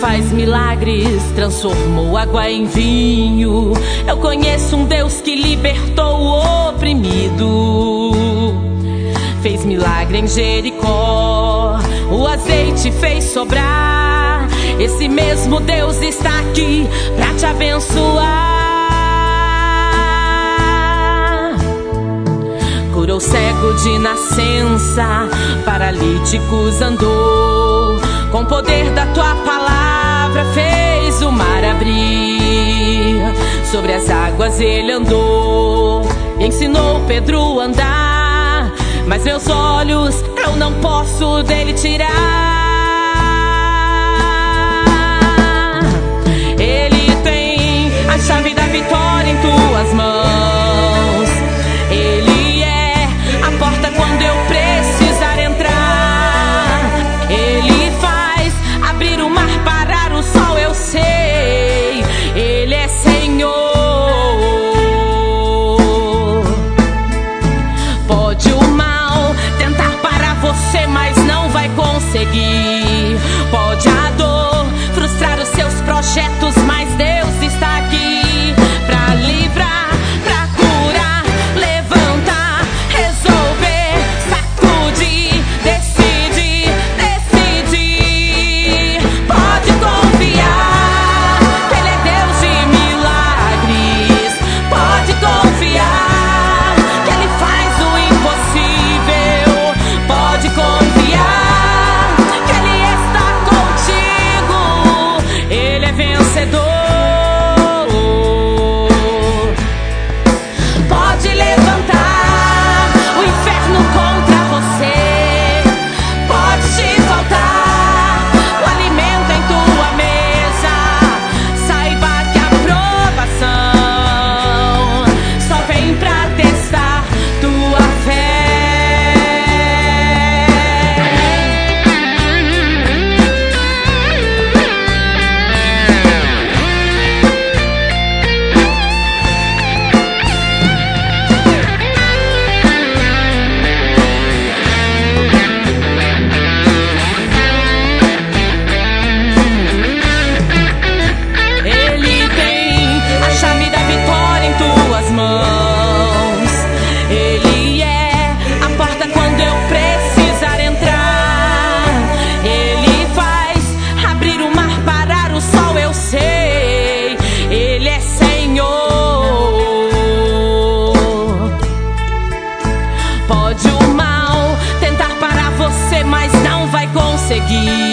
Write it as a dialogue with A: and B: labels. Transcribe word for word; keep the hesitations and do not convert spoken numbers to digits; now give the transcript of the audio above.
A: faz milagres, transformou água em vinho. Eu conheço um Deus que libertou o oprimido. Fez milagre em Jericó, o azeite fez sobrar. Esse mesmo Deus está aqui pra te abençoar. Curou cego de nascença, paralíticos andou. Com o poder da tua palavra fez o mar abrir. Sobre as águas ele andou, ensinou Pedro a andar. Mas meus olhos eu não posso dele tirar. Ele tem a chave da vitória em tuas mãos. Ele é a porta quando eu precisar entrar. Ele faz abrir o mar, parar o sol, eu sei. Ele é Senhor. Pode o mal tentar parar você, mas não vai conseguir. Pode a dor frustrar os seus projetos, mas Deus está aqui pra livrar, pra curar, levantar, resolver, sacudir, decide, decide. Pode confiar que Ele é Deus de milagres. Pode confiar que Ele faz o impossível. Pode confiar que Ele está contigo. Ele é vencedor. Pode levantar o inferno contra você. Pode te faltar o alimento em tua mesa. Saiba que a provação só vem pra testar tua fé. Ele tem a chave da vitória em tuas mãos. Ele é a porta quando eu precisar entrar. Ele faz abrir o mar, parar o sol, eu sei. Ele é Senhor. Pode o mal tentar parar você, mas não vai conseguir.